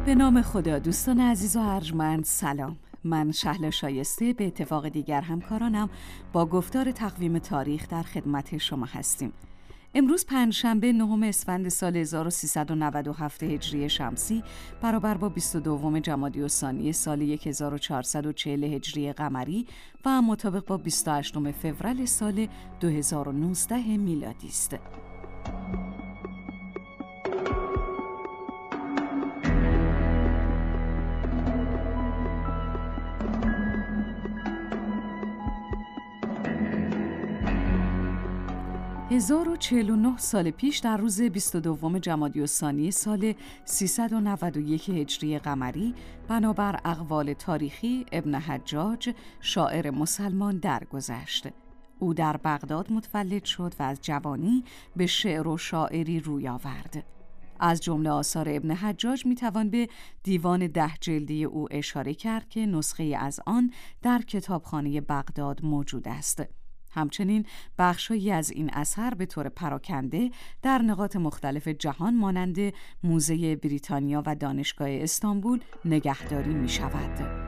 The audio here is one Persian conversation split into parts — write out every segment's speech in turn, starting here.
به نام خدا. دوستان عزیز و ارجمند سلام. من شهلا شایسته به اتفاق دیگر همکارانم با گفتار تقویم تاریخ در خدمت شما هستیم. امروز پنجشنبه 9 اسفند سال 1397 هجری شمسی برابر با 22 جمادی الثانی سال 1440 هجری قمری و مطابق با 28 فوریه سال 2019 میلادی است. 1049 سال پیش در روز 22 جمادی الثانی سال 391 هجری قمری بنابر اقوال تاریخی ابن حجاج شاعر مسلمان درگذشت. او در بغداد متولد شد و از جوانی به شعر و شاعری روی آورد. از جمله آثار ابن حجاج میتوان به دیوان 10 جلدی او اشاره کرد که نسخه از آن در کتابخانه بغداد موجود است. همچنین بخشایی از این اثر به طور پراکنده در نقاط مختلف جهان مانند موزه بریتانیا و دانشگاه استانبول نگهداری می شود.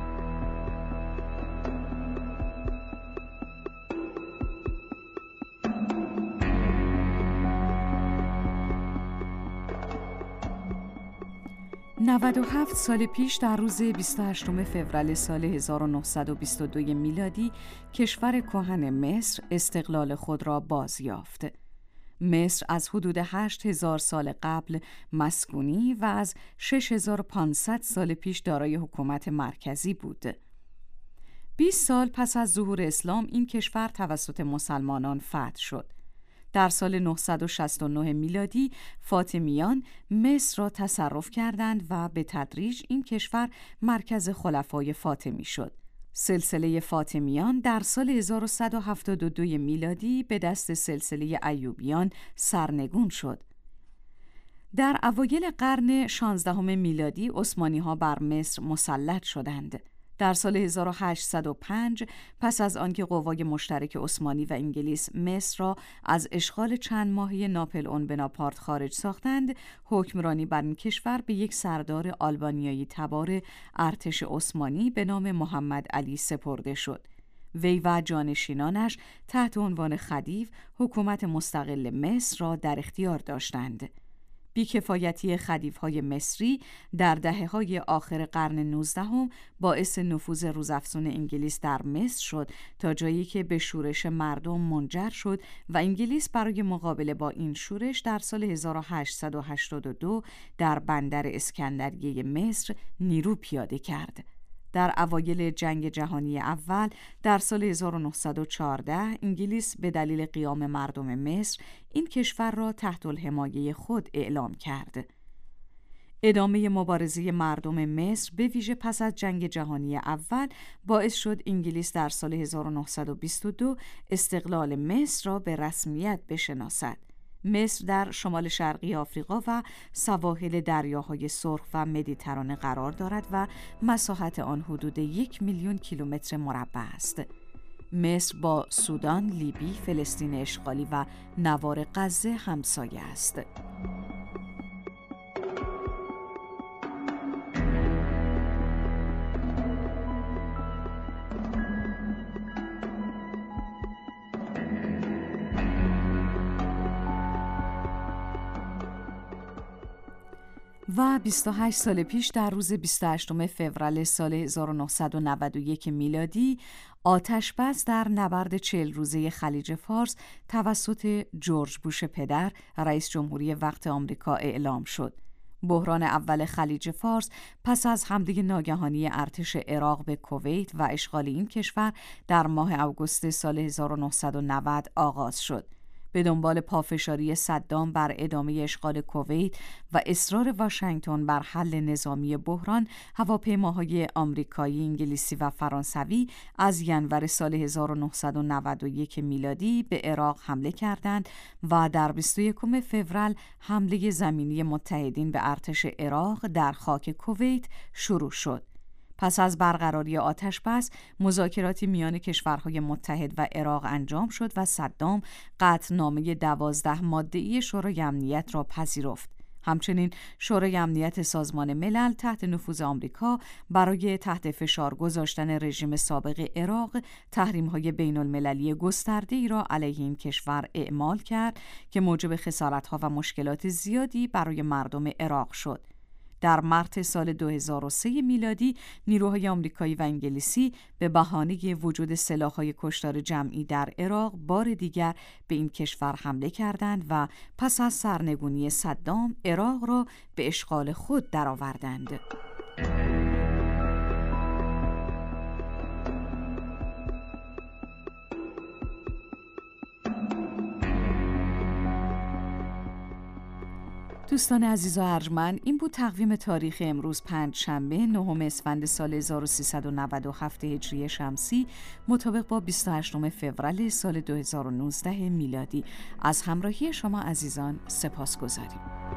نود و 97 سال پیش در روز 28 فوریه سال 1922 میلادی کشور کهن مصر استقلال خود را بازیافت. مصر از حدود 8000 سال قبل مسکونی و از 6500 سال پیش دارای حکومت مرکزی بود. 20 سال پس از ظهور اسلام این کشور توسط مسلمانان فتح شد. در سال 969 میلادی فاطمیان مصر را تصرف کردند و به تدریج این کشور مرکز خلفای فاطمی شد. سلسله فاطمیان در سال 1172 میلادی به دست سلسله ایوبیان سرنگون شد. در اوایل قرن 16 میلادی عثمانی‌ها بر مصر مسلط شدند. در سال 1805 پس از آنکه قوای مشترک عثمانی و انگلیس مصر را از اشغال چند ماهه ناپلئون بناپارت خارج ساختند، حکمرانی بر این کشور به یک سردار آلبانیایی تبار ارتش عثمانی به نام محمد علی سپرده شد. وی و جانشینانش تحت عنوان خدیو حکومت مستقل مصر را در اختیار داشتند. بیکفایتی خدیوهای مصری در دهه‌های آخر قرن 19 باعث نفوذ روزافزون انگلیس در مصر شد تا جایی که به شورش مردم منجر شد و انگلیس برای مقابله با این شورش در سال 1882 در بندر اسکندریه مصر نیرو پیاده کرد. در اوایل جنگ جهانی اول در سال 1914 انگلیس به دلیل قیام مردم مصر این کشور را تحت الحمایه خود اعلام کرد. ادامه مبارزه مردم مصر به ویژه پس از جنگ جهانی اول باعث شد انگلیس در سال 1922 استقلال مصر را به رسمیت بشناسد. مصر در شمال شرقی آفریقا و سواحل دریاهای سرخ و مدیترانه قرار دارد و مساحت آن حدود 1,000,000 کیلومتر مربع است. مصر با سودان، لیبی، فلسطین اشغالی و نوار غزه همسایه است. و 28 سال پیش در روز 28 فوریه سال 1991 میلادی آتش بس در نبرد 40 روزه خلیج فارس توسط جورج بوش پدر رئیس جمهوری وقت آمریکا اعلام شد. بحران اول خلیج فارس پس از حمله ناگهانی ارتش عراق به کویت و اشغال این کشور در ماه آگوست سال 1990 آغاز شد. به دنبال پافشاری صدام بر ادامه اشغال کویت و اصرار واشنگتن بر حل نظامی بحران، هواپیماهای آمریکایی، انگلیسی و فرانسوی از ینور سال 1991 میلادی به عراق حمله کردند و در 21 فوریه حمله زمینی متحدین به ارتش عراق در خاک کویت شروع شد. پس از برقراری آتش‌بس، مذاکراتی میان کشورهای متحد و عراق انجام شد و صدام قطعنامه 12 ماده‌ای شورای امنیت را پذیرفت. همچنین شورای امنیت سازمان ملل تحت نفوذ آمریکا برای تحت فشار گذاشتن رژیم سابق عراق تحریم‌های بین‌المللی گسترده‌ای را علیه این کشور اعمال کرد که موجب خسارت‌ها و مشکلات زیادی برای مردم عراق شد. در مارس سال 2003 میلادی نیروهای آمریکایی و انگلیسی به بهانه وجود سلاح‌های کشتار جمعی در عراق بار دیگر به این کشور حمله کردند و پس از سرنگونی صدام عراق را به اشغال خود درآوردند. دوستان عزیز و ارجمند، این بود تقویم تاریخ امروز پنجشنبه 9 اسفند سال 1397 هجری شمسی مطابق با 28 فوریه سال 2019 میلادی. از همراهی شما عزیزان سپاسگزاریم.